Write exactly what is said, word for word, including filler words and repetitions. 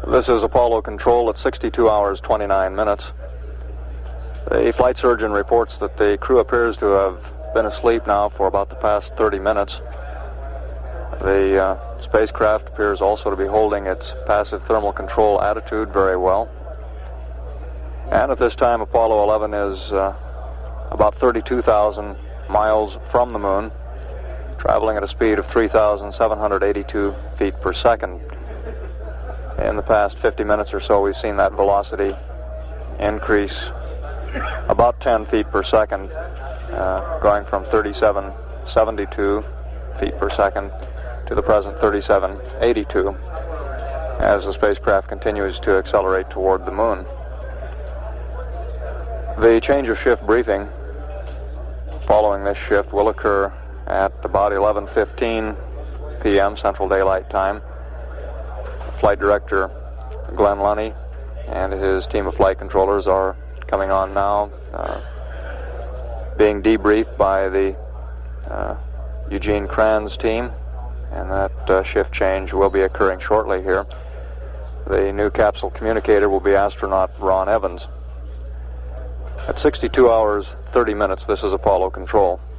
This is Apollo Control at sixty-two hours, twenty-nine minutes. The flight surgeon reports that the crew appears to have been asleep now for about the past thirty minutes. The uh, spacecraft appears also to be holding its passive thermal control attitude very well. And at this time, Apollo eleven is uh, about thirty-two thousand miles from the moon, traveling at a speed of three thousand seven hundred eighty-two feet per second. In the past fifty minutes or so, we've seen that velocity increase about ten feet per second, uh, going from thirty-seven seventy-two feet per second to the present thirty-seven eighty-two, as the spacecraft continues to accelerate toward the moon. The change of shift briefing following this shift will occur at about eleven fifteen p m Central Daylight Time. Flight Director Glenn Lunny and his team of flight controllers are coming on now, uh, being debriefed by the uh, Eugene Kranz team, and that uh, shift change will be occurring shortly here. The new capsule communicator will be astronaut Ron Evans. At sixty-two hours, thirty minutes, this is Apollo Control.